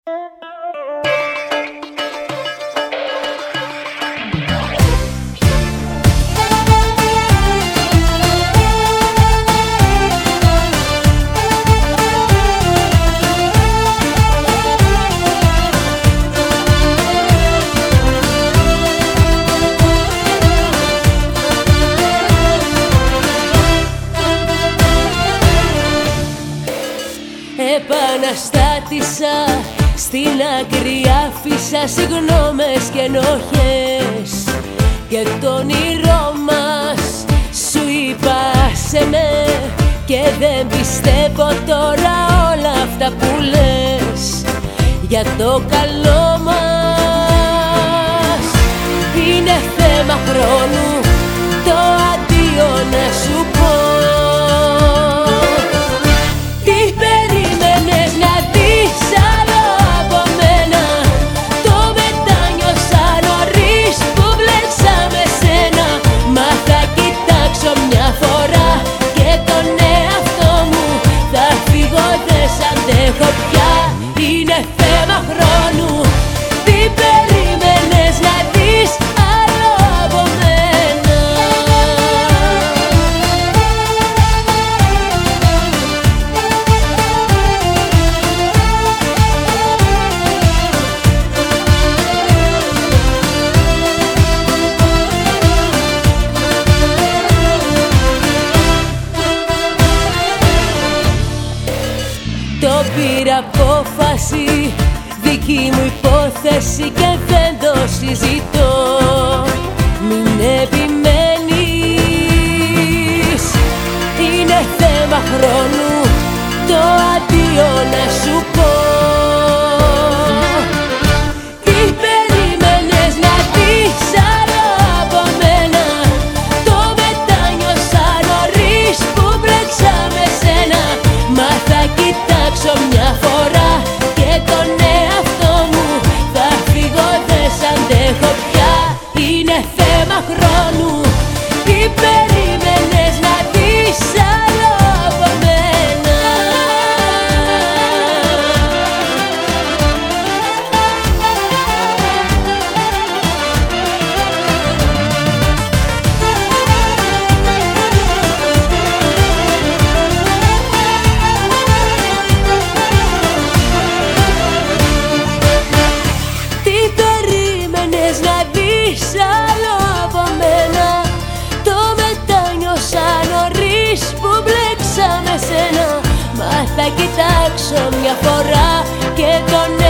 Επαναστάτησα, στην άκρη άφησα συγγνώμες και ενοχές και το όνειρό μας σου είπα σε με και δεν πιστεύω τώρα όλα αυτά που λες για το καλό μας. Είναι θέμα χρόνου το αντίο να σου πω. Είναι θέμα χρόνου, τι περίμενες να δεις άλλο από μένα? Το πήρα απόφαση, δική μου υπόθεση και δεν το συζητώ. Μην επιμένεις, είναι θέμα χρόνου το αντίο να σου πω. Τι περίμενες να δεις άλλο από μένα? Το μετάνιωσα νωρίς που μπλέξα με σένα. Μα θα κοιτάξω μια φορά και τον εαυτό μου, θα φύγω, δεν σ' αντέχω πια. Είναι θέμα χρόνου, τι περίμενες να δεις άλλο από μένα? Να δεις άλλο από μένα? Το μετάνιωσα νωρίς που μπλέξα με σένα. Μα θα κοιτάξω μια φορά και τον